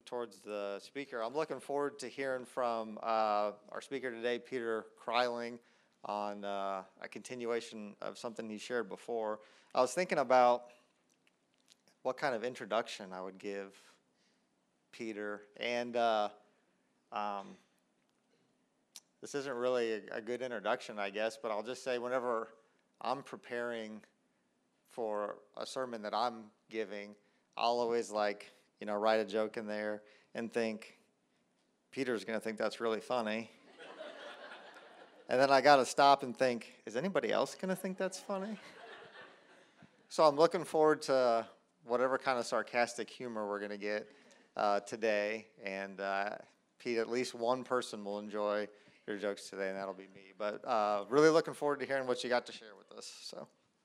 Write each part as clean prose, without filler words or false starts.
towards the speaker. I'm looking forward to hearing from our speaker today, Peter Kryling, on a continuation of something he shared before. I was thinking about what kind of introduction I would give Peter, and this isn't really a good introduction, I guess, but I'll just say whenever I'm preparing for a sermon that I'm giving, I'll always write a joke in there and think, Peter's going to think that's really funny. And then I got to stop and think, is anybody else going to think that's funny? So I'm looking forward to whatever kind of sarcastic humor we're going to get today. And Pete, at least one person will enjoy your jokes today, and that'll be me. But really looking forward to hearing what you got to share with us. So.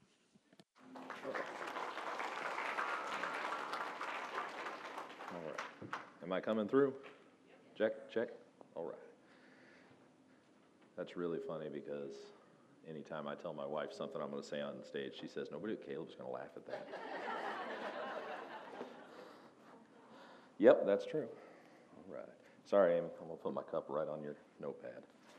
All right. Am I coming through? Check. All right. That's really funny because anytime I tell my wife something I'm going to say on stage, she says, nobody but Caleb's going to laugh at that. Yep, that's true. All right. Sorry, Amy. I'm going to put my cup right on your notepad.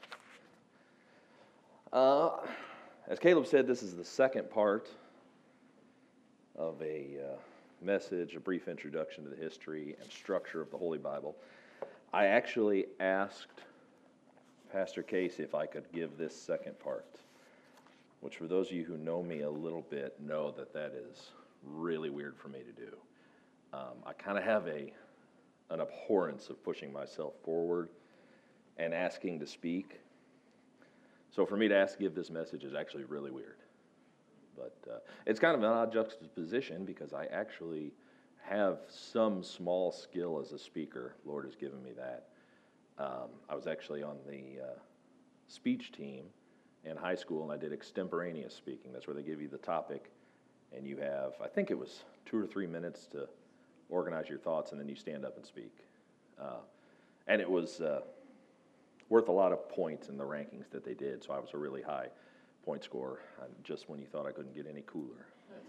As Caleb said, this is the second part of a message, a brief introduction to the history and structure of the Holy Bible. I actually asked Pastor Casey if I could give this second part, which for those of you who know me a little bit know that is really weird for me to do. I kind of have an abhorrence of pushing myself forward and asking to speak. So for me to ask to give this message is actually really weird. But it's kind of an odd juxtaposition because I actually have some small skill as a speaker. The Lord has given me that. I was actually on the speech team in high school, and I did extemporaneous speaking. That's where they give you the topic, and you have, I think it was 2 or 3 minutes to organize your thoughts, and then you stand up and speak. And it was worth a lot of points in the rankings that they did, so I was a really high point scorer, just when you thought I couldn't get any cooler.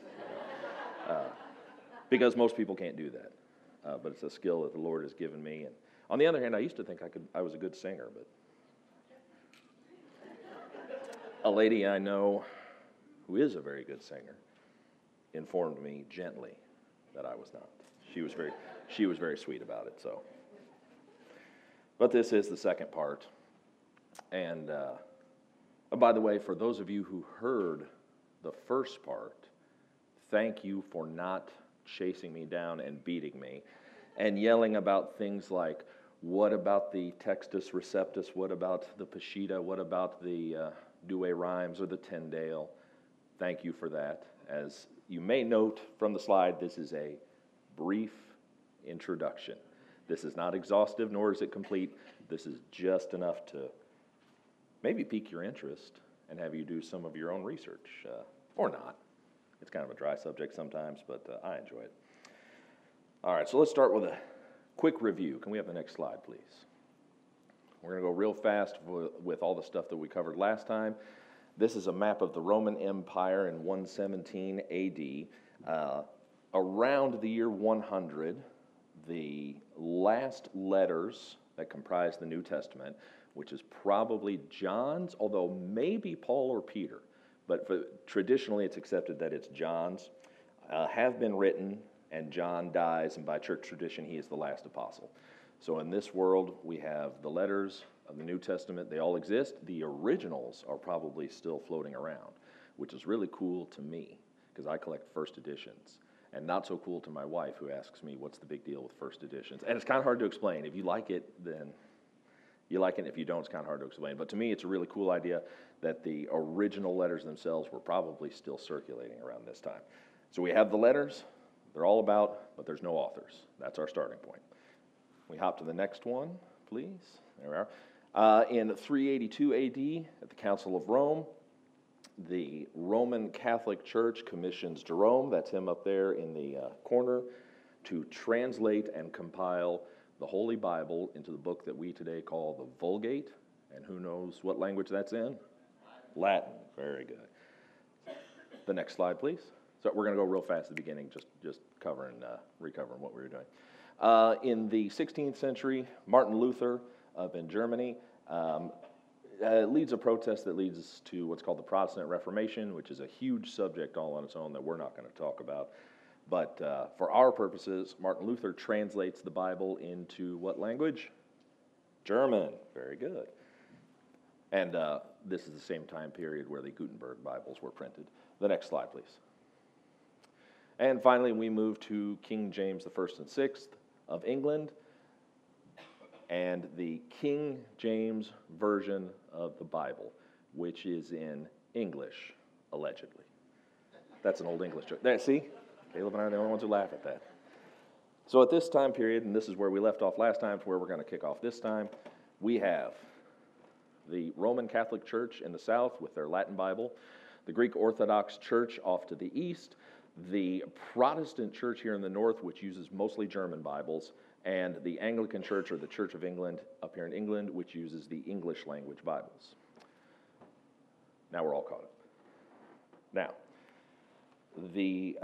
Because most people can't do that. But it's a skill that the Lord has given me. And on the other hand, I used to think I was a good singer, but a lady I know who is a very good singer informed me gently that I was not. She was very sweet about it. So, but this is the second part. And by the way, for those of you who heard the first part, thank you for not chasing me down and beating me and yelling about things like, what about the Textus Receptus? What about the Peshitta? What about the Douay Rhymes or the Tyndale? Thank you for that. As you may note from the slide, this is a brief introduction. This is not exhaustive, nor is it complete. This is just enough to maybe pique your interest and have you do some of your own research, or not. It's kind of a dry subject sometimes, but I enjoy it. All right, so let's start with a quick review. Can we have the next slide, please? We're going to go real fast with all the stuff that we covered last time. This is a map of the Roman Empire in 117 AD. Around the year 100, the last letters that comprise the New Testament, which is probably John's, although maybe Paul or Peter, but traditionally it's accepted that it's John's, have been written, and John dies, and by church tradition, he is the last apostle. So in this world, we have the letters of the New Testament. They all exist. The originals are probably still floating around, which is really cool to me, because I collect first editions, and not so cool to my wife, who asks me, what's the big deal with first editions? And it's kind of hard to explain. If you like it, then you like it. If you don't, it's kind of hard to explain. But to me, it's a really cool idea that the original letters themselves were probably still circulating around this time. So we have the letters. They're all about, but there's no authors. That's our starting point. We hop to the next one, please. There we are. In 382 AD, at the Council of Rome, the Roman Catholic Church commissions Jerome, that's him up there in the corner, to translate and compile the Holy Bible into the book that we today call the Vulgate. And who knows what language that's in? Latin. Very good. The next slide, please. So we're going to go real fast at the beginning, just recovering what we were doing. In the 16th century, Martin Luther up in Germany leads a protest that leads to what's called the Protestant Reformation, which is a huge subject all on its own that we're not going to talk about. But for our purposes, Martin Luther translates the Bible into what language? German. Very good. And this is the same time period where the Gutenberg Bibles were printed. The next slide, please. And finally, we move to King James I and VI of England and the King James Version of the Bible, which is in English, allegedly. That's an old English joke. There, see? Caleb and I are the only ones who laugh at that. So at this time period, and this is where we left off last time, it's where we're going to kick off this time, we have the Roman Catholic Church in the south with their Latin Bible, the Greek Orthodox Church off to the east, the Protestant Church here in the north, which uses mostly German Bibles, and the Anglican Church, or the Church of England, up here in England, which uses the English language Bibles. Now we're all caught up. Now, the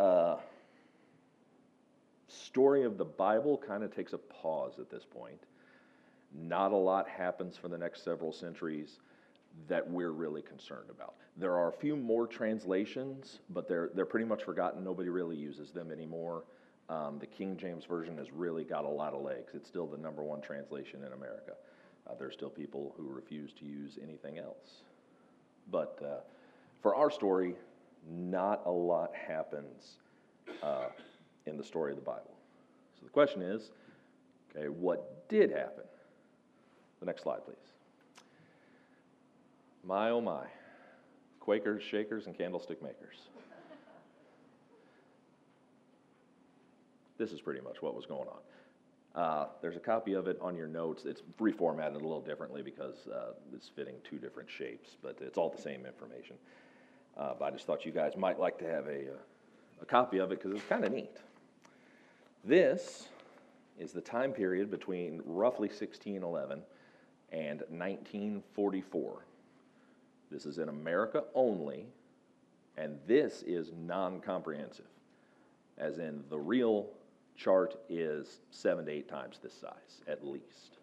story of the Bible kind of takes a pause at this point. Not a lot happens for the next several centuries that we're really concerned about. There are a few more translations, but they're pretty much forgotten. Nobody really uses them anymore. The King James Version has really got a lot of legs. It's still the #1 translation in America. There's still people who refuse to use anything else. But for our story, not a lot happens in the story of the Bible. So the question is, okay, what did happen? The next slide, please. My, oh my. Quakers, Shakers, and candlestick makers. This is pretty much what was going on. There's a copy of it on your notes. It's reformatted a little differently because it's fitting 2 different shapes, but it's all the same information. But I just thought you guys might like to have a copy of it because it's kind of neat. This is the time period between roughly 1611 and 1944. This is in America only, and this is non-comprehensive, as in the real chart is 7 to 8 times this size, at least.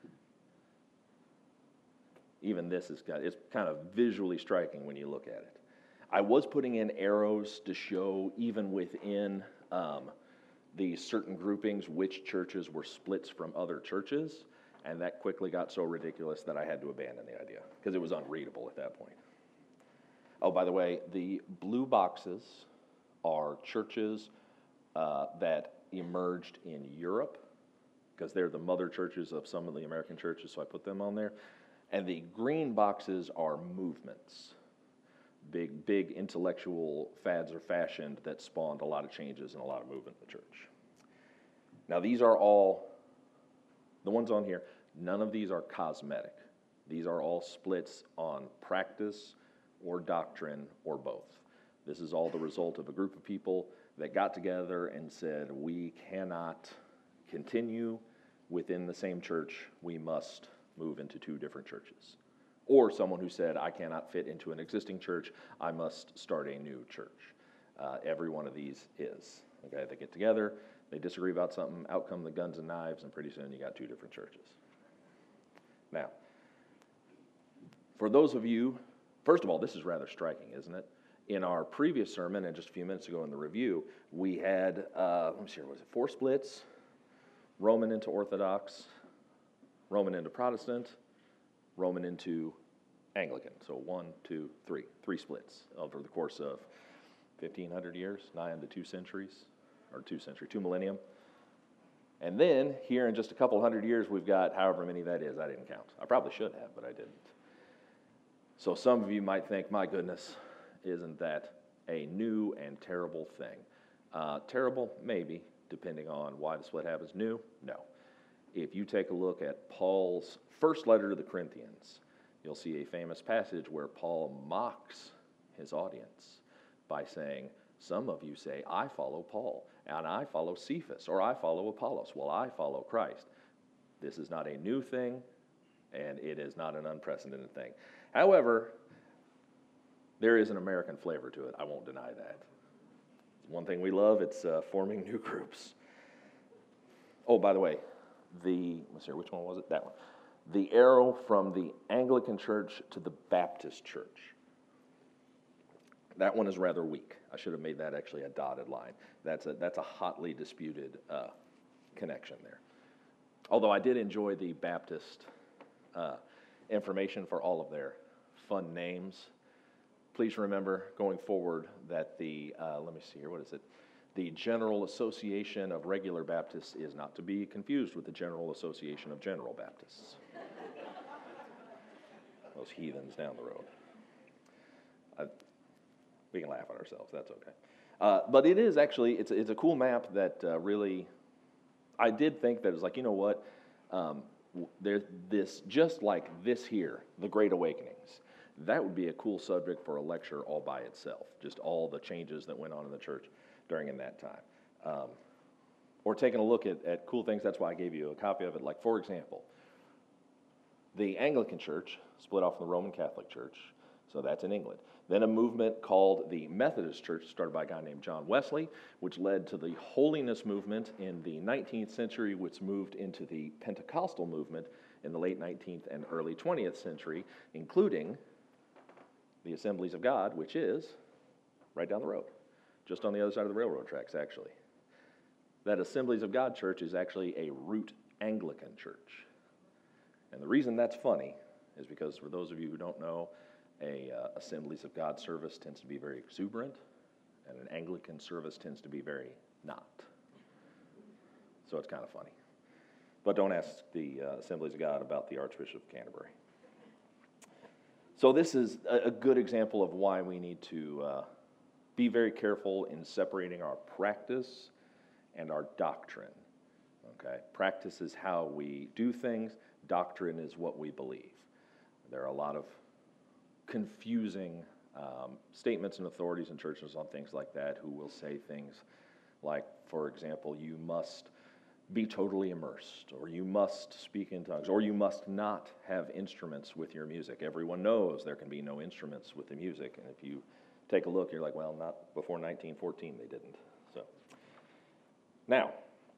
Even this it's kind of visually striking when you look at it. I was putting in arrows to show, even within these certain groupings, which churches were splits from other churches, and that quickly got so ridiculous that I had to abandon the idea, because it was unreadable at that point. Oh, by the way, the blue boxes are churches that emerged in Europe, because they're the mother churches of some of the American churches, so I put them on there. And the green boxes are movements. Big intellectual fads or fashioned that spawned a lot of changes and a lot of movement in the church. Now these are all, the ones on here, none of these are cosmetic. These are all splits on practice or doctrine or both. This is all the result of a group of people that got together and said, we cannot continue within the same church, we must move into 2 different churches. Or someone who said, I cannot fit into an existing church, I must start a new church. Every one of these is. Okay, they get together, they disagree about something, out come the guns and knives, and pretty soon you got 2 different churches. Now, for those of you, first of all, this is rather striking, isn't it? In our previous sermon, and just a few minutes ago in the review, we had, let me see, was it 4 splits? Roman into Orthodox, Roman into Protestant, Roman into Anglican. So 1, 2, 3. 3 splits over the course of 1,500 years, nigh into 2 centuries, or 2 millennium. And then, here in just a couple hundred years, we've got however many that is. I didn't count. I probably should have, but I didn't. So some of you might think, my goodness, isn't that a new and terrible thing? Terrible, maybe, depending on why the split happens. New? No. If you take a look at Paul's first letter to the Corinthians, you'll see a famous passage where Paul mocks his audience by saying, some of you say, I follow Paul, and I follow Cephas, or I follow Apollos. Well, I follow Christ. This is not a new thing, and it is not an unprecedented thing. However, there is an American flavor to it. I won't deny that. One thing we love, it's forming new groups. Oh, by the way, let's see, which one was it? That one. The arrow from the Anglican Church to the Baptist Church. That one is rather weak. I should have made that actually a dotted line. That's a hotly disputed connection there. Although I did enjoy the Baptist information for all of their fun names. Please remember going forward that let me see here, what is it? The General Association of Regular Baptists is not to be confused with the General Association of General Baptists. Those heathens down the road. We can laugh at ourselves, that's okay. But it is actually, it's a cool map that really, I did think that it was like, you know what, there's this, just like this here, the Great Awakenings, that would be a cool subject for a lecture all by itself, just all the changes that went on in the church during in that time. Or taking a look at cool things, that's why I gave you a copy of it. Like, for example, the Anglican Church split off from the Roman Catholic Church, so that's in England. Then a movement called the Methodist Church, started by a guy named John Wesley, which led to the Holiness movement in the 19th century, which moved into the Pentecostal movement in the late 19th and early 20th century, including the Assemblies of God, which is right down the road, just on the other side of the railroad tracks, actually. That Assemblies of God church is actually a root Anglican church. And the reason that's funny is because, for those of you who don't know, a Assemblies of God service tends to be very exuberant, and an Anglican service tends to be very not. So it's kind of funny. But don't ask the Assemblies of God about the Archbishop of Canterbury. So this is a good example of why we need to be very careful in separating our practice and our doctrine. Okay? Practice is how we do things. Doctrine is what we believe. There are a lot of confusing statements and authorities in churches on things like that who will say things like, for example, you must be totally immersed, or you must speak in tongues, or you must not have instruments with your music. Everyone knows there can be no instruments with the music, and if you take a look, you're like, well, not before 1914 they didn't. So, now,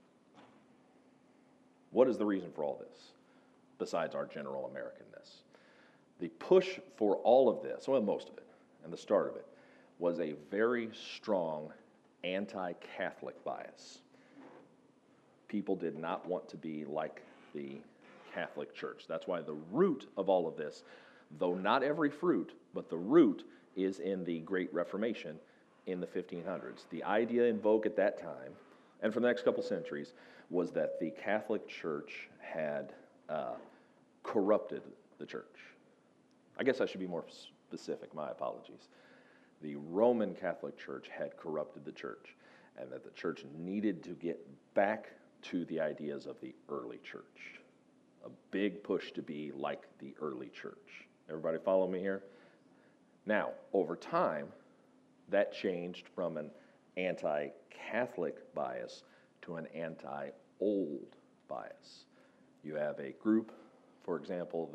what is the reason for all this, besides our general Americanness? The push for all of this, well, most of it, and the start of it, was a very strong anti-Catholic bias. People did not want to be like the Catholic Church. That's why the root of all of this, though not every fruit, but the root is in the Great Reformation in the 1500s. The idea in vogue at that time, and for the next couple centuries, was that the Catholic Church had corrupted the church. I guess I should be more specific, my apologies. The Roman Catholic Church had corrupted the church, and that the church needed to get back to the ideas of the early church. A big push to be like the early church. Everybody follow me here? Now, over time, that changed from an anti-Catholic bias to an anti-old bias. You have a group, for example,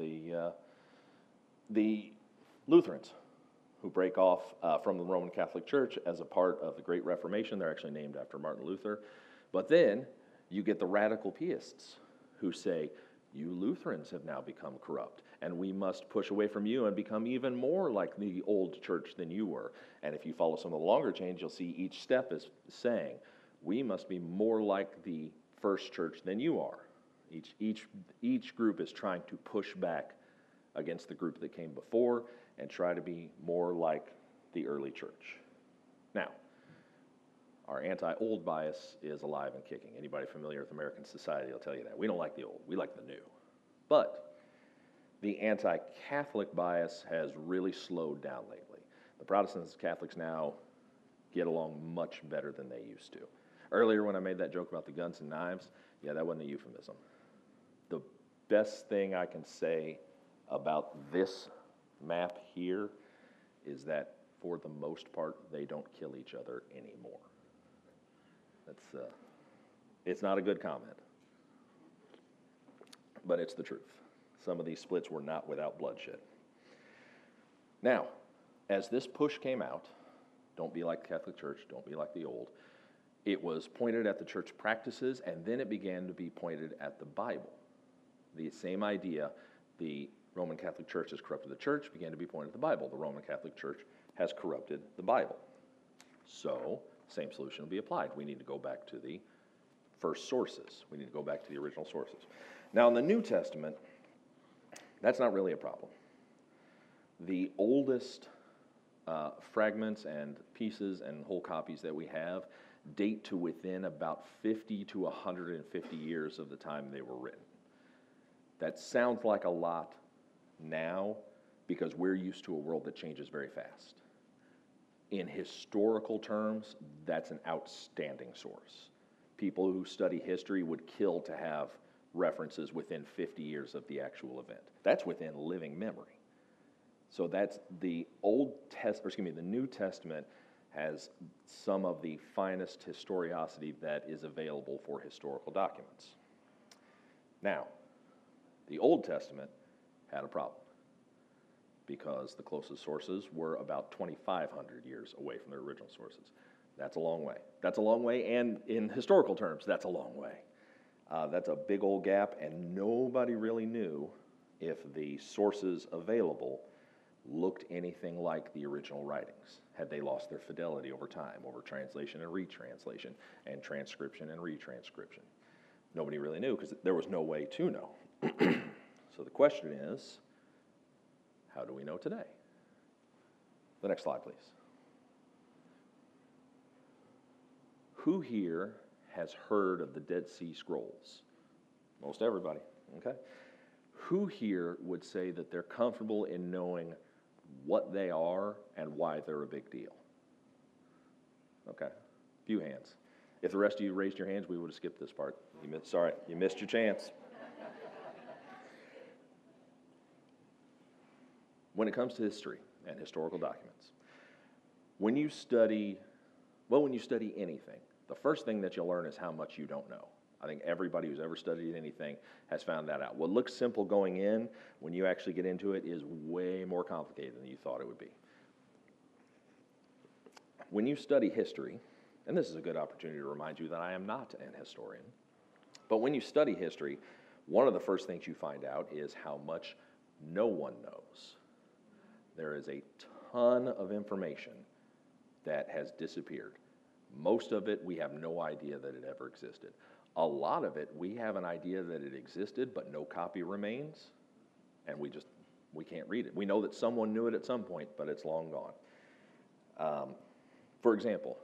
the Lutherans, who break off from the Roman Catholic Church as a part of the Great Reformation. They're actually named after Martin Luther. But then you get the radical Pietists who say, you Lutherans have now become corrupt, and we must push away from you and become even more like the old church than you were. And if you follow some of the longer chains, you'll see each step is saying, we must be more like the first church than you are. Each group is trying to push back against the group that came before and try to be more like the early church. Now, our anti-old bias is alive and kicking. Anybody familiar with American society will tell you that. We don't like the old, we like the new. But the anti-Catholic bias has really slowed down lately. The Protestants and Catholics now get along much better than they used to. Earlier when I made that joke about the guns and knives, yeah, that wasn't a euphemism. The best thing I can say about this map here is that for the most part, they don't kill each other anymore. It's not a good comment, but it's the truth. Some of these splits were not without bloodshed. Now, as this push came out, don't be like the Catholic Church, don't be like the old, It was pointed at the church practices, and then it began to be pointed at the Bible. The same idea, the Roman Catholic Church has corrupted the church, began to be pointed at the Bible. The Roman Catholic Church has corrupted the Bible. So, same solution will be applied. We need to go back to the first sources. We need to go back to the original sources. Now, in the New Testament, that's not really a problem. The oldest fragments and pieces and whole copies that we have date to within about 50 to 150 years of the time they were written. That sounds like a lot now because we're used to a world that changes very fast. In historical terms, that's an outstanding source. People who study history would kill to have references within 50 years of the actual event. That's within living memory. So that's the the New Testament has some of the finest historiosity that is available for historical documents. Now, the Old Testament had a problem because the closest sources were about 2,500 years away from their original sources. That's a long way. That's a long way, and in historical terms, that's a long way. That's a big old gap, and nobody really knew if the sources available looked anything like the original writings. Had they lost their fidelity over time, over translation and retranslation, and transcription and retranscription? Nobody really knew because there was no way to know. So the question is, how do we know today? The next slide, please. Who here has heard of the Dead Sea Scrolls? Most everybody, okay? Who here would say that they're comfortable in knowing what they are and why they're a big deal? Okay, few hands. If the rest of you raised your hands, we would have skipped this part. Sorry, you missed your chance. When it comes to history and historical documents, when you study anything, the first thing that you'll learn is how much you don't know. I think everybody who's ever studied anything has found that out. What looks simple going in, when you actually get into it, is way more complicated than you thought it would be. When you study history, and this is a good opportunity to remind you that I am not an historian, but when you study history, one of the first things you find out is how much no one knows. There is a ton of information that has disappeared. Most of it, we have no idea that it ever existed. A lot of it, we have an idea that it existed, but no copy remains, and we can't read it. We know that someone knew it at some point, but it's long gone. For example,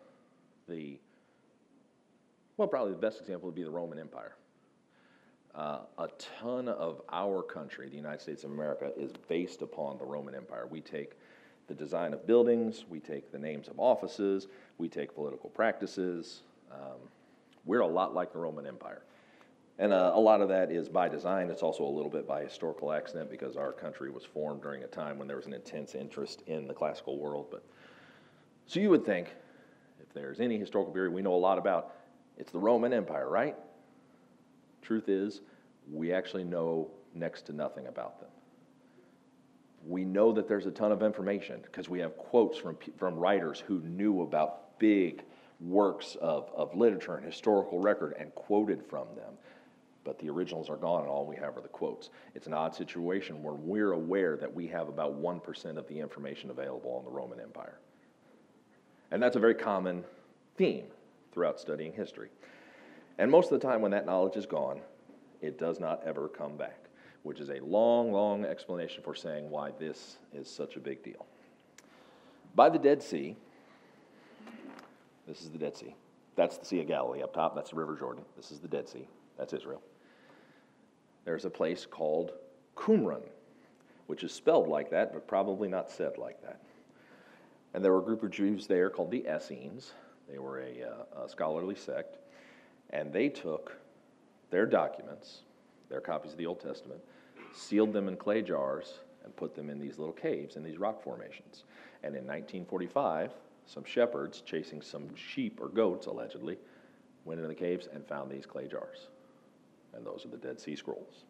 probably the best example would be the Roman Empire. A ton of our country, the United States of America, is based upon the Roman Empire. We take the design of buildings, we take the names of offices, we take political practices. We're a lot like the Roman Empire. And a lot of that is by design. It's also a little bit by historical accident because our country was formed during a time when there was an intense interest in the classical world. So you would think, if there's any historical period we know a lot about, it's the Roman Empire, right? Truth is, we actually know next to nothing about them. We know that there's a ton of information because we have quotes from writers who knew about big works of literature and historical record and quoted from them. But the originals are gone and all we have are the quotes. It's an odd situation where we're aware that we have about 1% of the information available on the Roman Empire. And that's a very common theme throughout studying history. And most of the time when that knowledge is gone, it does not ever come back, which is a long, long explanation for saying why this is such a big deal. By the Dead Sea, this is the Dead Sea. That's the Sea of Galilee up top. That's the River Jordan. This is the Dead Sea. That's Israel. There's a place called Qumran, which is spelled like that, but probably not said like that. And there were a group of Jews there called the Essenes. They were a scholarly sect. And they took their documents, their copies of the Old Testament, sealed them in clay jars, and put them in these little caves in these rock formations. And in 1945, some shepherds chasing some sheep or goats, allegedly, went into the caves and found these clay jars. And those are the Dead Sea Scrolls.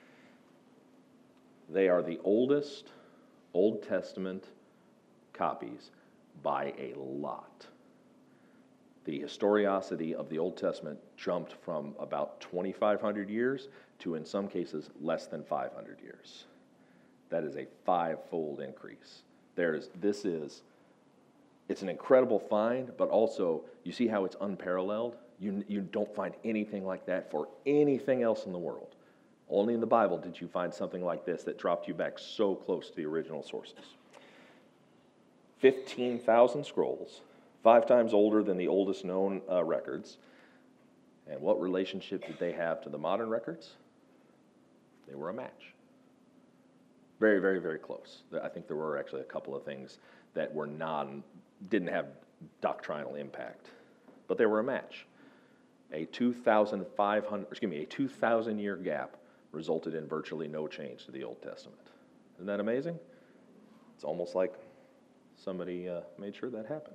They are the oldest Old Testament copies by a lot. The historicity of the Old Testament jumped from about 2,500 years to, in some cases, less than 500 years. That is a five-fold increase. It's an incredible find, but also, you see how it's unparalleled? You don't find anything like that for anything else in the world. Only in the Bible did you find something like this that dropped you back so close to the original sources. 15,000 scrolls, 5 times older than the oldest known records. And what relationship did they have to the modern records? They were a match. Very, very, very close. I think there were actually a couple of things that were didn't have doctrinal impact, but they were a match. A 2,000-year gap resulted in virtually no change to the Old Testament. Isn't that amazing? It's almost like somebody made sure that happened.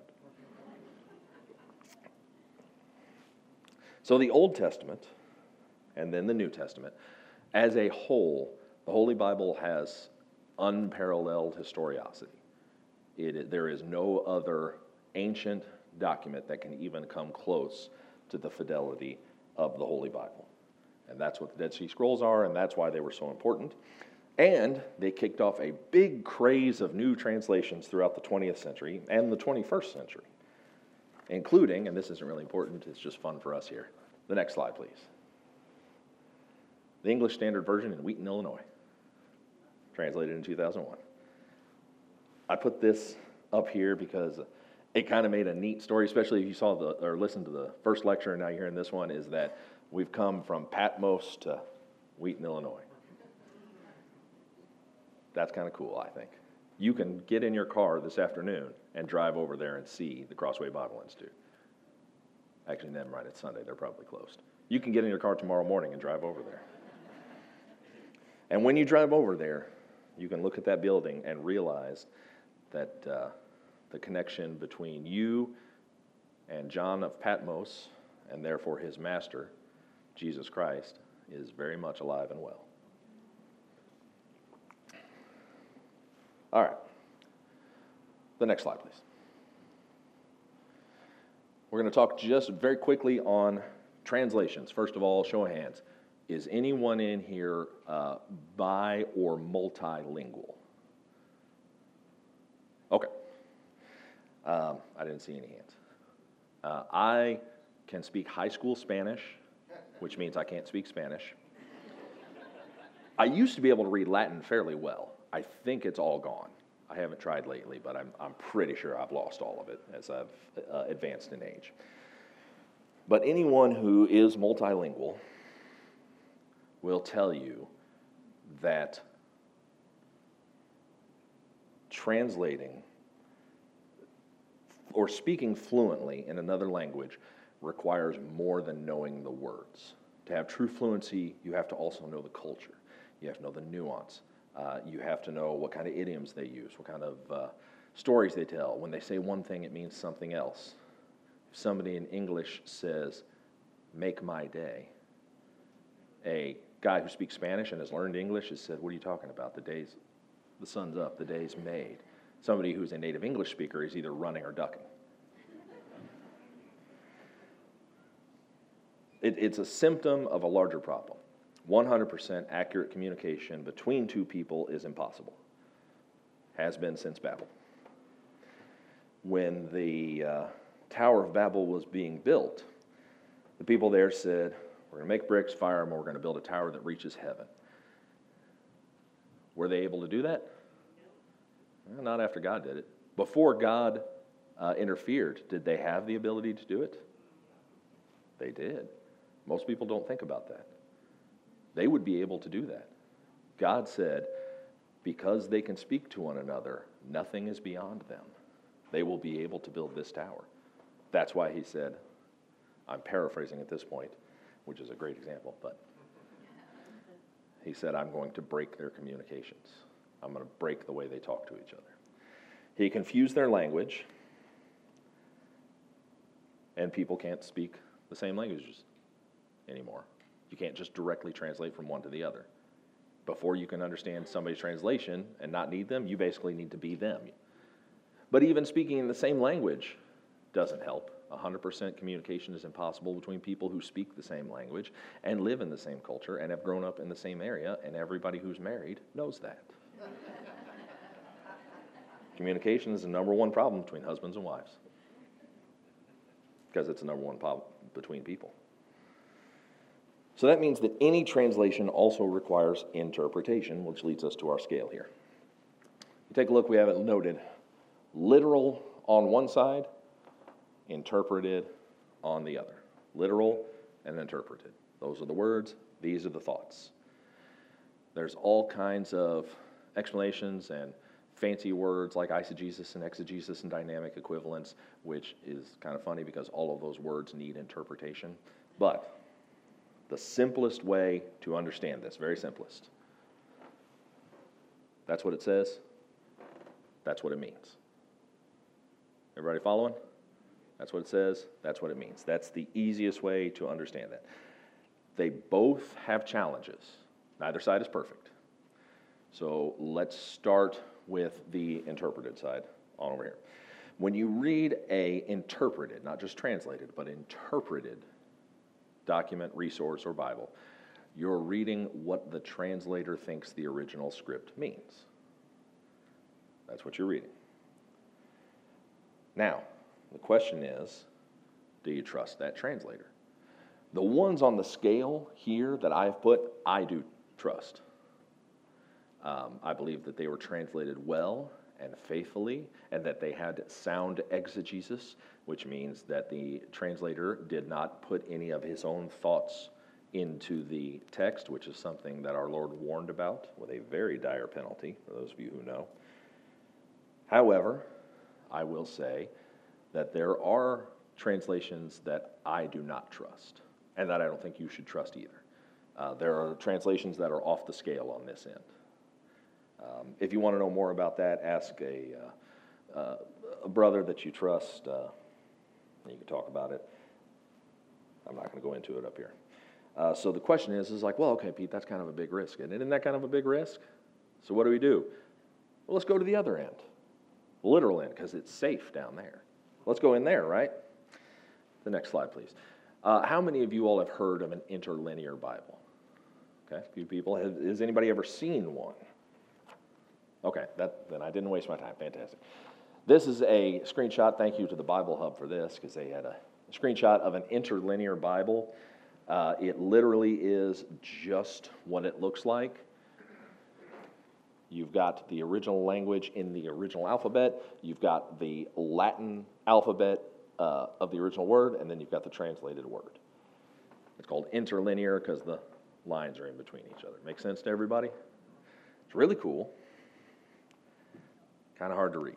So the Old Testament, and then the New Testament, as a whole, the Holy Bible has unparalleled historicity. There is no other ancient document that can even come close to the fidelity of the Holy Bible. And that's what the Dead Sea Scrolls are, and that's why they were so important. And they kicked off a big craze of new translations throughout the 20th century and the 21st century, including, and this isn't really important, it's just fun for us here. The next slide, please. The English Standard Version in Wheaton, Illinois, translated in 2001. I put this up here because it kind of made a neat story, especially if you saw or listened to the first lecture and now you're hearing this one, is that we've come from Patmos to Wheaton, Illinois. That's kind of cool, I think. You can get in your car this afternoon and drive over there and see the Crossway Bible Institute. Actually, never mind, it's Sunday, they're probably closed. You can get in your car tomorrow morning and drive over there. And when you drive over there, you can look at that building and realize that the connection between you and John of Patmos, and therefore his master, Jesus Christ, is very much alive and well. All right. The next slide, please. We're going to talk just very quickly on translations. First of all, show of hands. Is anyone in here bi or multilingual? Okay. I didn't see any hands. I can speak high school Spanish, which means I can't speak Spanish. I used to be able to read Latin fairly well. I think it's all gone. I haven't tried lately, but I'm pretty sure I've lost all of it as I've advanced in age. But anyone who is multilingual will tell you that translating or speaking fluently in another language requires more than knowing the words. To have true fluency, you have to also know the culture. You have to know the nuance. You have to know what kind of idioms they use, what kind of stories they tell. When they say one thing, it means something else. If somebody in English says, "make my day," a guy who speaks Spanish and has learned English has said, "what are you talking about? The sun's up, the day's made." Somebody who's a native English speaker is either running or ducking. It's a symptom of a larger problem. 100% accurate communication between two people is impossible. Has been since Babel. When the Tower of Babel was being built, the people there said, "we're going to make bricks, fire them, and we're going to build a tower that reaches heaven." Were they able to do that? Well, not after God did it. Before God interfered, did they have the ability to do it? They did. Most people don't think about that. They would be able to do that. God said, because they can speak to one another, nothing is beyond them. They will be able to build this tower. That's why he said, I'm paraphrasing at this point, which is a great example, but he said, I'm going to break their communications. I'm going to break the way they talk to each other. He confused their language, and people can't speak the same languages anymore. You can't just directly translate from one to the other. Before you can understand somebody's translation and not need them, you basically need to be them. But even speaking in the same language doesn't help. 100% communication is impossible between people who speak the same language and live in the same culture and have grown up in the same area, and everybody who's married knows that. Communication is the number one problem between husbands and wives because it's the number one problem between people. So that means that any translation also requires interpretation, which leads us to our scale here. You take a look, we have it noted, literal on one side, interpreted on the other. Literal and interpreted. Those are the words, these are the thoughts. There's all kinds of explanations and fancy words like eisegesis and exegesis and dynamic equivalence, which is kind of funny because all of those words need interpretation. But the simplest way to understand this, very simplest, that's what it says, that's what it means. Everybody following? That's what it says, that's what it means. That's the easiest way to understand that. They both have challenges. Neither side is perfect. So let's start with the interpreted side on over here. When you read a interpreted, not just translated, but interpreted document, resource, or Bible, you're reading what the translator thinks the original script means. That's what you're reading. Now, the question is, do you trust that translator? The ones on the scale here that I've put, I do trust. I believe that they were translated well and faithfully, and that they had sound exegesis, which means that the translator did not put any of his own thoughts into the text, which is something that our Lord warned about with a very dire penalty, for those of you who know. However, I will say that there are translations that I do not trust, and that I don't think you should trust either. There are translations that are off the scale on this end. If you want to know more about that, ask a brother that you trust. You can talk about it. I'm not going to go into it up here. So the question is like, well, okay, Pete, that's kind of a big risk. And isn't that kind of a big risk? So what do? Well, let's go to the other end, the literal end, because it's safe down there. Let's go in there, right? The next slide, please. How many of you all have heard of an interlinear Bible? Okay, a few people. Has anybody ever seen one? Okay, then I didn't waste my time. Fantastic. This is a screenshot. Thank you to the Bible Hub for this, because they had a screenshot of an interlinear Bible. It literally is just what it looks like. You've got the original language in the original alphabet. You've got the Latin alphabet of the original word, and then you've got the translated word. It's called interlinear because the lines are in between each other. Make sense to everybody? It's really cool. Kind of hard to read.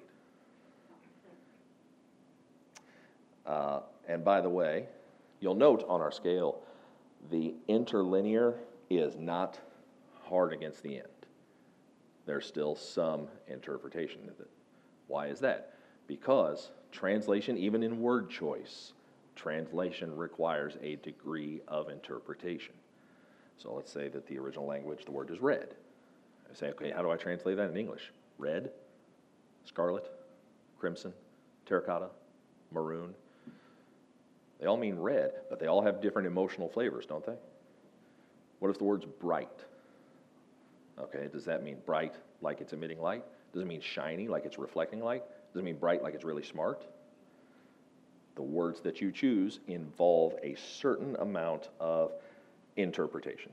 And by the way, you'll note on our scale, the interlinear is not hard against the end. There's still some interpretation of it. Why is that? Because translation, even in word choice, translation requires a degree of interpretation. So let's say that the original language, the word is red. I say, okay, how do I translate that in English? Red, scarlet, crimson, terracotta, maroon. They all mean red, but they all have different emotional flavors, don't they? What if the word's bright? Okay, does that mean bright like it's emitting light? Does it mean shiny like it's reflecting light? Does it mean bright like it's really smart? The words that you choose involve a certain amount of interpretation.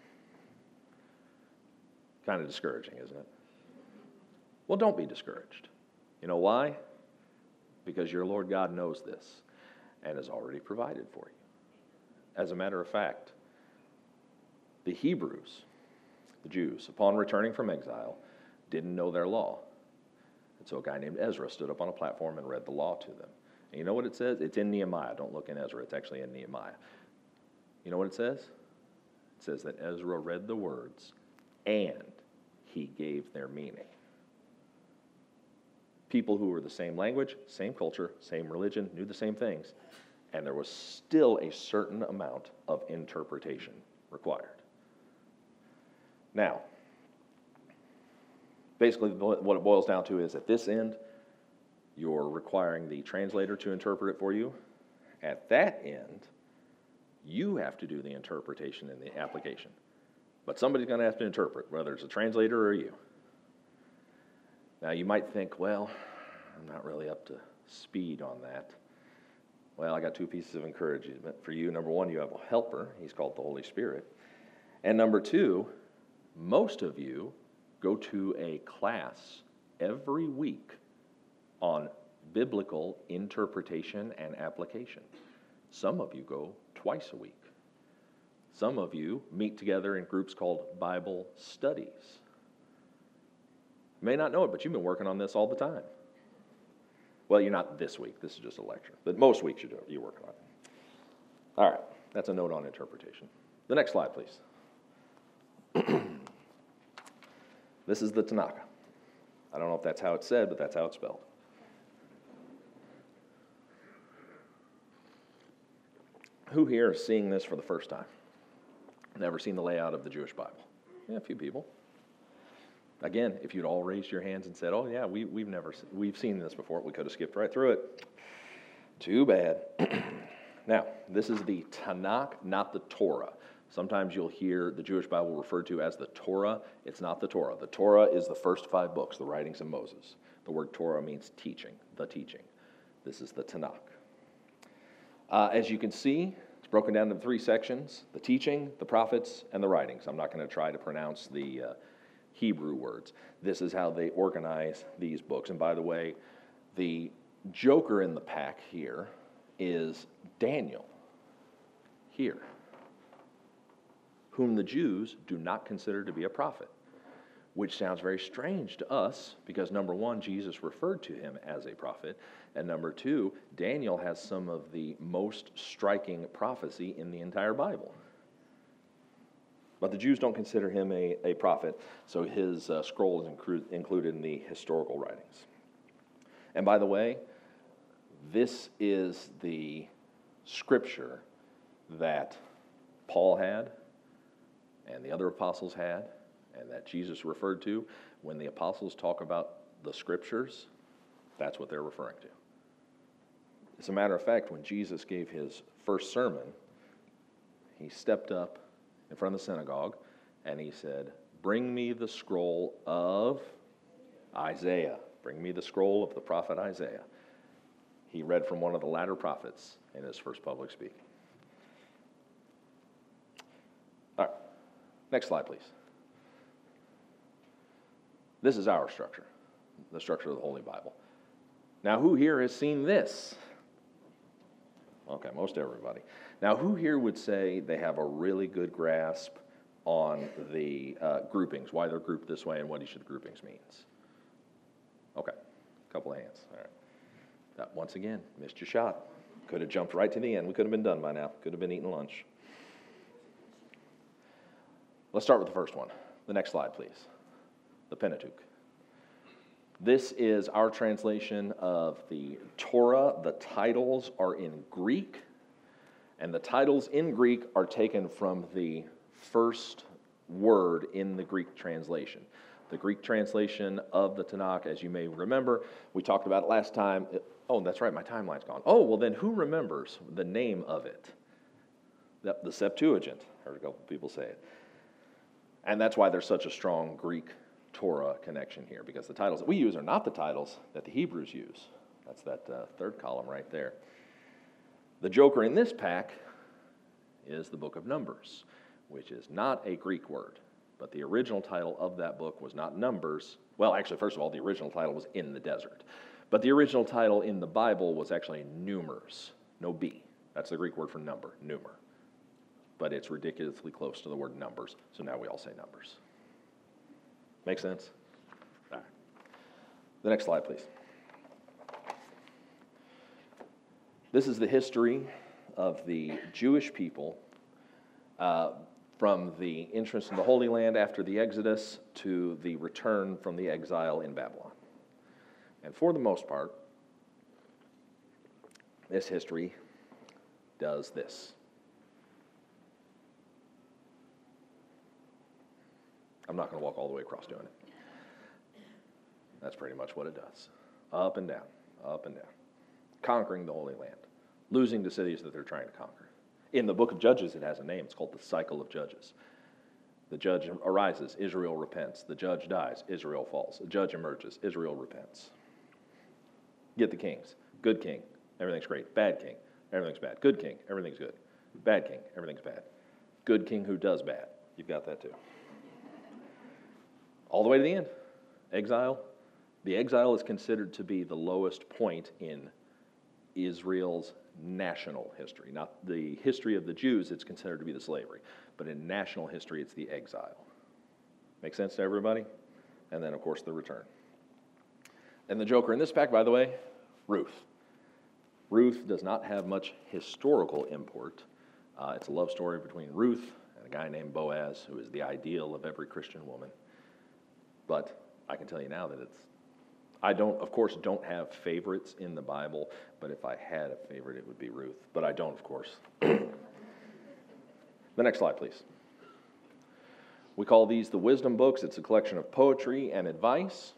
Kind of discouraging, isn't it? Well, don't be discouraged. You know why? Because your Lord God knows this and has already provided for you. As a matter of fact, the Hebrews, the Jews, upon returning from exile, didn't know their law. And so a guy named Ezra stood up on a platform and read the law to them. And you know what it says? It's in Nehemiah. Don't look in Ezra. It's actually in Nehemiah. You know what it says? It says that Ezra read the words and he gave their meaning. People who were the same language, same culture, same religion, knew the same things, and there was still a certain amount of interpretation required. Now, basically what it boils down to is at this end, you're requiring the translator to interpret it for you, At that end, you have to do the interpretation and the application. But somebody's going to have to interpret, whether it's a translator or you. Now, you might think, well, I'm not really up to speed on that. Well, I got two pieces of encouragement for you. Number one, you have a helper. He's called the Holy Spirit. And number two, most of you go to a class every week on biblical interpretation and application. Some of you go twice a week. Some of you meet together in groups called Bible studies. You may not know it, but you've been working on this all the time. Well, you're not this week. This is just a lecture. But most weeks you're working on it. All right, that's a note on interpretation. The next slide, please. This is the Tanakh. I don't know if that's how it's said, but that's how it's spelled. Who here is seeing this for the first time? Never seen the layout of the Jewish Bible? Yeah, a few people. Again, if you'd all raised your hands and said, "Oh yeah, we've seen this before," we could have skipped right through it. Too bad. Now, this is the Tanakh, not the Torah. Sometimes you'll hear the Jewish Bible referred to as the Torah. It's not the Torah. The Torah is the first 5 books, the writings of Moses. The word Torah means teaching, the teaching. This is the Tanakh. As you can see, it's broken down into 3 sections: the teaching, the prophets, and the writings. I'm not going to try to pronounce the Hebrew words. This is how they organize these books. And by the way, the joker in the pack here is Daniel, here, whom the Jews do not consider to be a prophet, which sounds very strange to us because, number one, Jesus referred to him as a prophet, and number two, Daniel has some of the most striking prophecy in the entire Bible. But the Jews don't consider him a prophet, so his scroll is included in the historical writings. And by the way, this is the scripture that Paul had, and the other apostles had, and that Jesus referred to. When the apostles talk about the scriptures, that's what they're referring to. As a matter of fact, when Jesus gave his first sermon, he stepped up in front of the synagogue and he said, "Bring me the scroll of Isaiah. Bring me the scroll of the prophet Isaiah." He read from one of the latter prophets in his first public speaking. All right, next slide, please. This is our structure, the structure of the Holy Bible. Now, who here has seen this? Okay, most everybody. Now, who here would say they have a really good grasp on the groupings, why they're grouped this way and what each of the groupings means? Okay, a couple of hands. All right. That, once again, missed your shot. Could have jumped right to the end. We could have been done by now. Could have been eating lunch. Let's start with the first one. The next slide, please. The Pentateuch. This is our translation of the Torah. The titles are in Greek, and the titles in Greek are taken from the first word in the Greek translation. The Greek translation of the Tanakh, as you may remember, we talked about it last time. Oh, that's right, my timeline's gone. Oh, well then who remembers the name of it? The Septuagint. I heard a couple people say it. And that's why there's such a strong Greek Torah connection here, because the titles that we use are not the titles that the Hebrews use. That's that third column right there. The joker in this pack is the book of Numbers, which is not a Greek word, but the original title of that book was not Numbers. Well, actually, first of all, the original title was In the Desert. But the original title in the Bible was actually Numers, no B. That's the Greek word for number, numer. But it's ridiculously close to the word numbers, so now we all say Numbers. Make sense? All right. The next slide, please. This is the history of the Jewish people from the entrance in the Holy Land after the Exodus to the return from the exile in Babylon. And for the most part, this history does this. I'm not going to walk all the way across doing it. That's pretty much what it does. Up and down, conquering the Holy Land. losing to cities that they're trying to conquer. In the book of Judges, it has a name. It's called the cycle of Judges. The judge arises, Israel repents. The judge dies, Israel falls. The judge emerges, Israel repents. Get the kings. Good king, everything's great. Bad king, everything's bad. Good king, everything's good. Bad king, everything's bad. Good king who does bad. You've got that too. All the way to the end. Exile. The exile is considered to be the lowest point in Israel's national history. Not the history of the Jews, it's considered to be the slavery. But in national history, it's the exile. Make sense to everybody? And then, of course, the return. And the joker in this pack, by the way, Ruth. Ruth does not have much historical import. It's a love story between Ruth and a guy named Boaz, who is the ideal of every Christian woman. But I can tell you now that I of course, don't have favorites in the Bible, but if I had a favorite, it would be Ruth. But I don't, of course. The next slide, please. We call these the wisdom books. It's a collection of poetry and advice.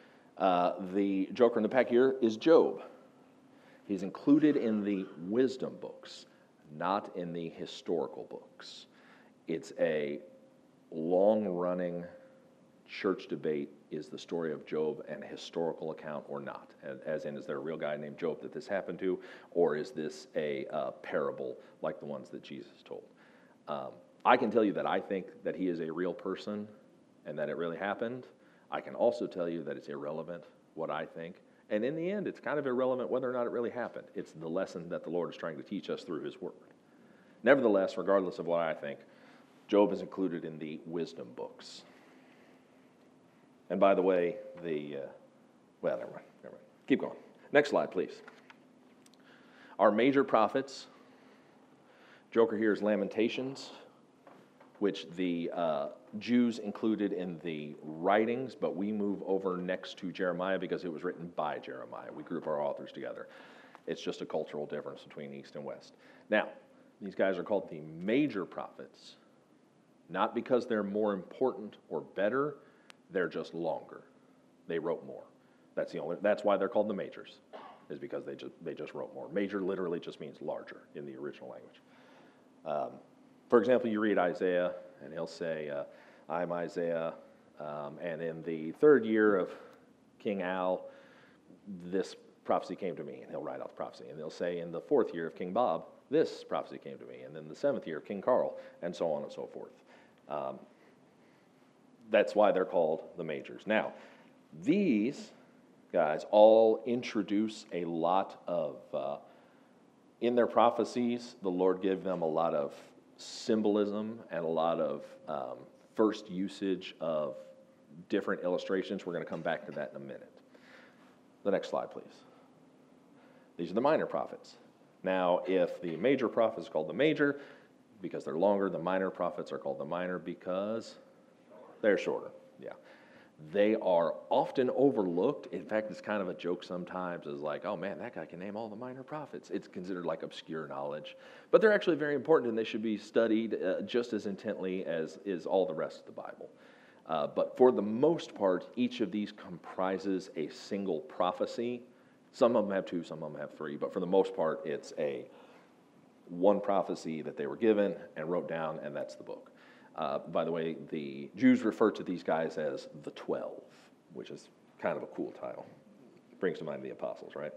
The joker in the pack here is Job. He's included in the wisdom books, not in the historical books. It's a long-running church debate. Is the story of Job an historical account or not? As in, is there a real guy named Job that this happened to, or is this a parable like the ones that Jesus told? I can tell you that I think that he is a real person and that it really happened. I can also tell you that it's irrelevant what I think. And in the end, it's kind of irrelevant whether or not it really happened. It's the lesson that the Lord is trying to teach us through his word. Nevertheless, regardless of what I think, Job is included in the wisdom books. And by the way, well, never mind. Keep going. Next slide, please. Our major prophets, joker here is Lamentations, which the Jews included in the writings, but we move over next to Jeremiah because it was written by Jeremiah. We group our authors together. It's just a cultural difference between East and West. Now, these guys are called the major prophets, not because they're more important or better, they're just longer. They wrote more. That's why they're called the majors, is because they just wrote more. Major literally just means larger in the original language. For example, you read Isaiah, and he'll say, I'm Isaiah, and in the 3rd year of King Al, this prophecy came to me, and he'll write out the prophecy. And they'll say, in the 4th year of King Bob, this prophecy came to me, and then the 7th year of King Carl, and so on and so forth. That's why they're called the majors. Now, these guys all introduce a lot of, in their prophecies, the Lord gave them a lot of symbolism and a lot of first usage of different illustrations. We're going to come back to that in a minute. The next slide, please. These are the minor prophets. Now, if the major prophet is called the major because they're longer, the minor prophets are called the minor because they're shorter. Yeah. They are often overlooked. In fact, it's kind of a joke sometimes, is like, oh man, that guy can name all the minor prophets. It's considered like obscure knowledge. But they're actually very important, and they should be studied just as intently as is all the rest of the Bible. But for the most part, each of these comprises a single prophecy. Some of them have 2, some of them have 3, but for the most part, it's one prophecy that they were given and wrote down, and that's the book. By the way, the Jews refer to these guys as the 12, which is kind of a cool title. Brings to mind the apostles, right?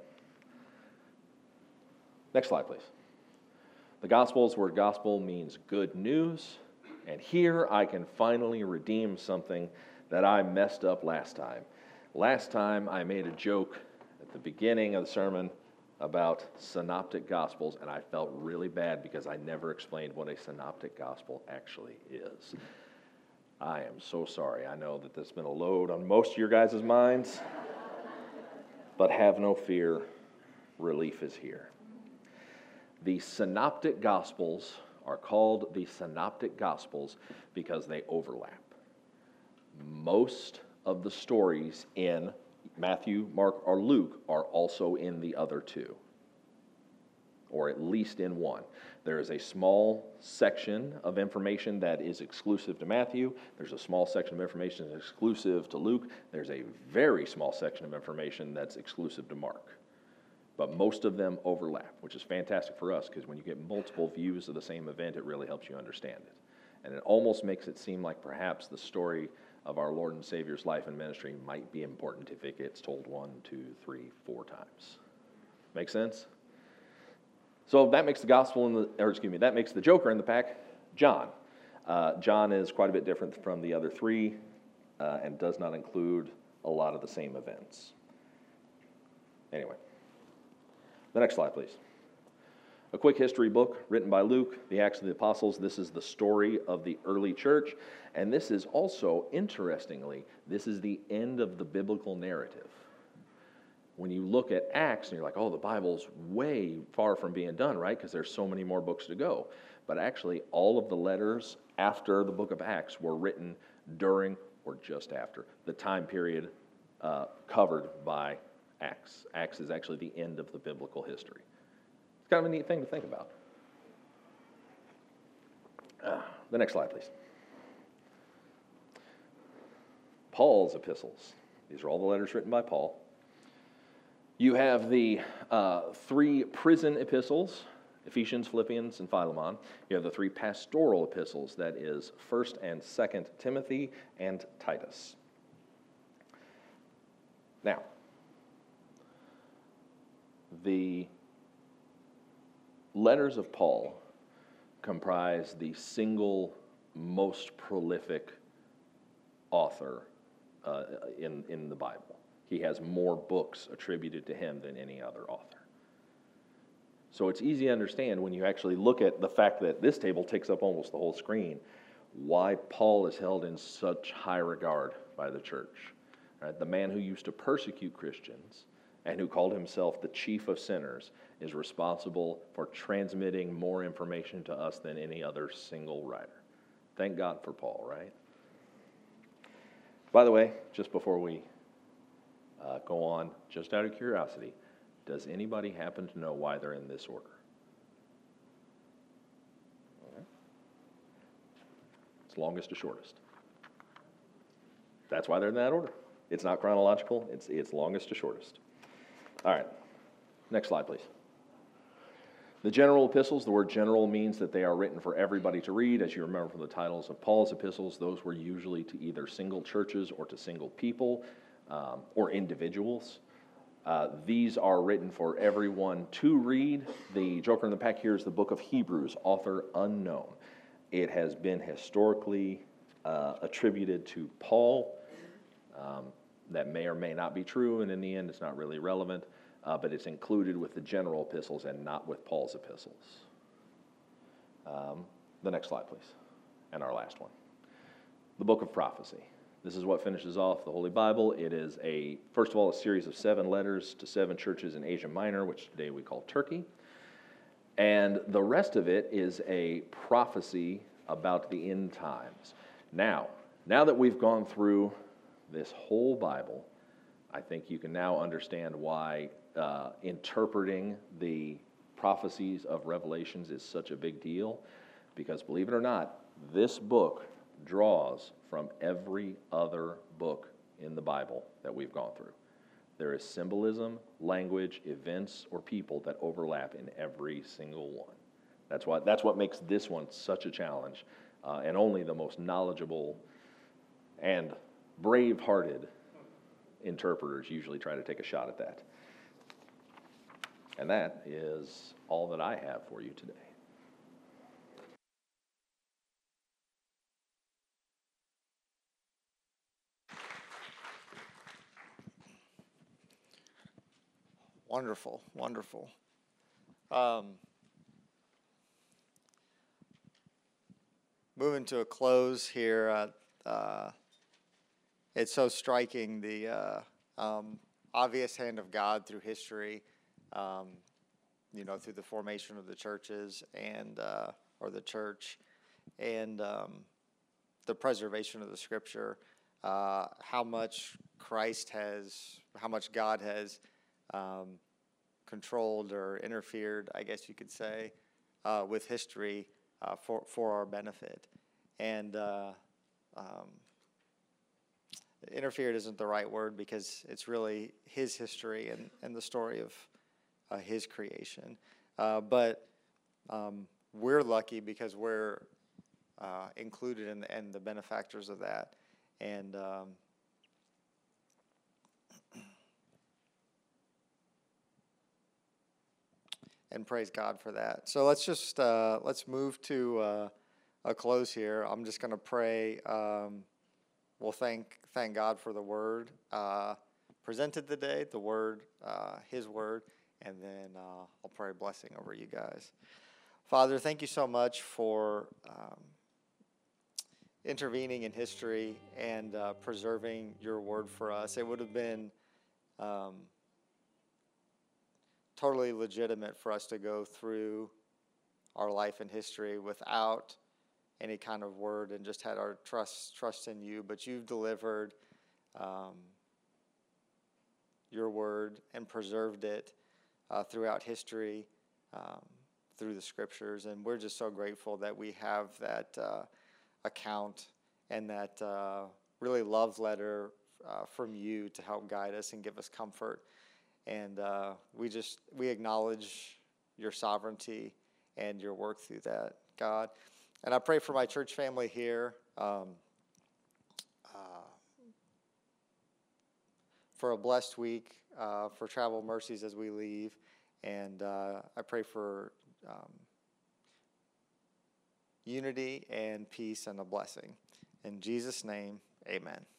Next slide, please. The Gospels, word gospel means good news. And here I can finally redeem something that I messed up last time. Last time I made a joke at the beginning of the sermon about synoptic gospels, and I felt really bad because I never explained what a synoptic gospel actually is. I am so sorry. I know that this has been a load on most of your guys' minds, but have no fear, relief is here. The synoptic gospels are called the synoptic gospels because they overlap. Most of the stories in Matthew, Mark, or Luke are also in the other 2, or at least in one. There is a small section of information that is exclusive to Matthew. There's a small section of information that's exclusive to Luke. There's a very small section of information that's exclusive to Mark. but most of them overlap, which is fantastic for us because when you get multiple views of the same event, it really helps you understand it. And it almost makes it seem like perhaps the story of our Lord and Savior's life and ministry might be important if it gets told 1, 2, 3, 4 times. Make sense? So that makes that makes the joker in the pack, John. John is quite a bit different from the other three and does not include a lot of the same events. Anyway, the next slide, please. A quick history book written by Luke, the Acts of the Apostles. This is the story of the early church, and this is also, interestingly, this is the end of the biblical narrative. When you look at Acts, and you're like, oh, the Bible's way far from being done, right? Because there's so many more books to go. But actually, all of the letters after the book of Acts were written during or just after the time period covered by Acts. Acts is actually the end of the biblical history. It's kind of a neat thing to think about. The next slide, please. Paul's epistles. These are all the letters written by Paul. You have the 3 prison epistles, Ephesians, Philippians, and Philemon. You have the 3 pastoral epistles, that is 1st and 2nd Timothy and Titus. Now, the letters of Paul comprise the single most prolific author in the Bible. He has more books attributed to him than any other author. So it's easy to understand when you actually look at the fact that this table takes up almost the whole screen, why Paul is held in such high regard by the church. Right? The man who used to persecute Christians and who called himself the chief of sinners is responsible for transmitting more information to us than any other single writer. Thank God for Paul, right? By the way, just before we go on, just out of curiosity, does anybody happen to know why they're in this order? Okay. It's longest to shortest. That's why they're in that order. It's not chronological, it's longest to shortest. All right, next slide, please. The general epistles, the word general means that they are written for everybody to read. As you remember from the titles of Paul's epistles, those were usually to either single churches or to single people or individuals. These are written for everyone to read. The joker in the pack here is the book of Hebrews, author unknown. It has been historically attributed to Paul. That may or may not be true, and in the end, it's not really relevant. But it's included with the general epistles and not with Paul's epistles. The next slide, please, and our last one. The book of prophecy. This is what finishes off the Holy Bible. It is, first of all, a series of 7 letters to 7 churches in Asia Minor, which today we call Turkey. And the rest of it is a prophecy about the end times. Now that we've gone through this whole Bible, I think you can now understand why interpreting the prophecies of Revelations is such a big deal, because believe it or not, this book draws from every other book in the Bible that we've gone through. There is symbolism, language, events, or people that overlap in every single one. That's what makes this one such a challenge, and only the most knowledgeable and brave-hearted interpreters usually try to take a shot at that. And that is all that I have for you today. Wonderful, wonderful. Moving to a close here, it's so striking, the obvious hand of God through history, through the formation of the churches and or the church, and the preservation of the Scripture. How much God has controlled or interfered, I guess you could say, with history for our benefit. And interfered isn't the right word, because it's really his history and the story of his creation. But we're lucky because we're included in the benefactors of that. And praise God for that. So let's move to a close here. I'm just going to pray. We'll thank God for the word presented today, the word, his word, and then I'll pray a blessing over you guys. Father, thank you so much for intervening in history and preserving your word for us. It would have been totally legitimate for us to go through our life and history without any kind of word and just had our trust in you. But you've delivered your word and preserved it throughout history, through the scriptures. And we're just so grateful that we have that account and that really love letter from you to help guide us and give us comfort. And we acknowledge your sovereignty and your work through that, God. And I pray for my church family here for a blessed week, for travel mercies as we leave. And I pray for unity and peace and a blessing. In Jesus' name, amen.